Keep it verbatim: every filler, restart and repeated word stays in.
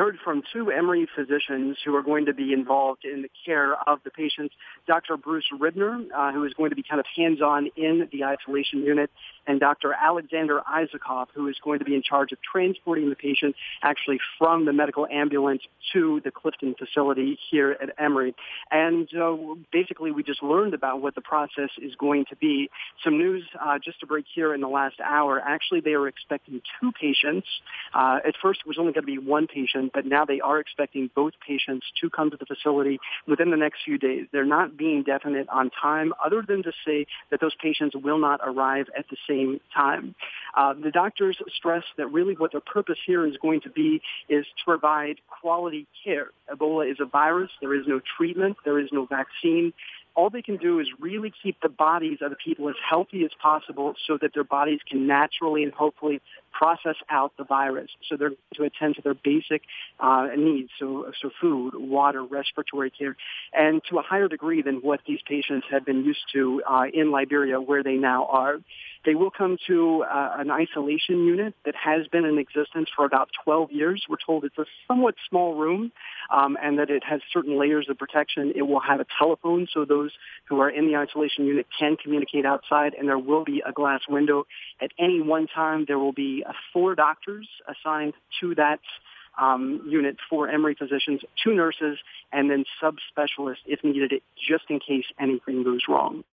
heard from two Emory physicians who are going to be involved in the care of the patients, Doctor Bruce Ribner, uh, who is going to be kind of hands-on in the isolation unit, and Doctor Alexander Isaacoff, who is going to be in charge of transporting the patient actually from the medical ambulance to the Clifton facility here at Emory. And uh, basically, we just learned about what the process is going to be. Some news uh, just to break here in the last hour. Actually, they are expecting two patients. Uh, at first, it was only going to be one patient, but now they are expecting both patients to come to the facility within the next few days. They're not being definite on time, other than to say that those patients will not arrive at the same time. Uh, the doctors stress that really what their purpose here is going to be is to provide quality care. Ebola is a virus. There is no treatment. There is no vaccine. All they can do is really keep the bodies of the people as healthy as possible so that their bodies can naturally and hopefully process out the virus. So they're to attend to their basic uh, needs, so, so food, water, respiratory care, and to a higher degree than what these patients have been used to uh, in Liberia, where they now are. They will come to uh, an isolation unit that has been in existence for about twelve years. We're told it's a somewhat small room um, and that it has certain layers of protection. It will have a telephone so those who are in the isolation unit can communicate outside, and there will be a glass window. At any one time, there will be uh, four doctors assigned to that um, unit, four Emory physicians, two nurses, and then subspecialists if needed, just in case anything goes wrong.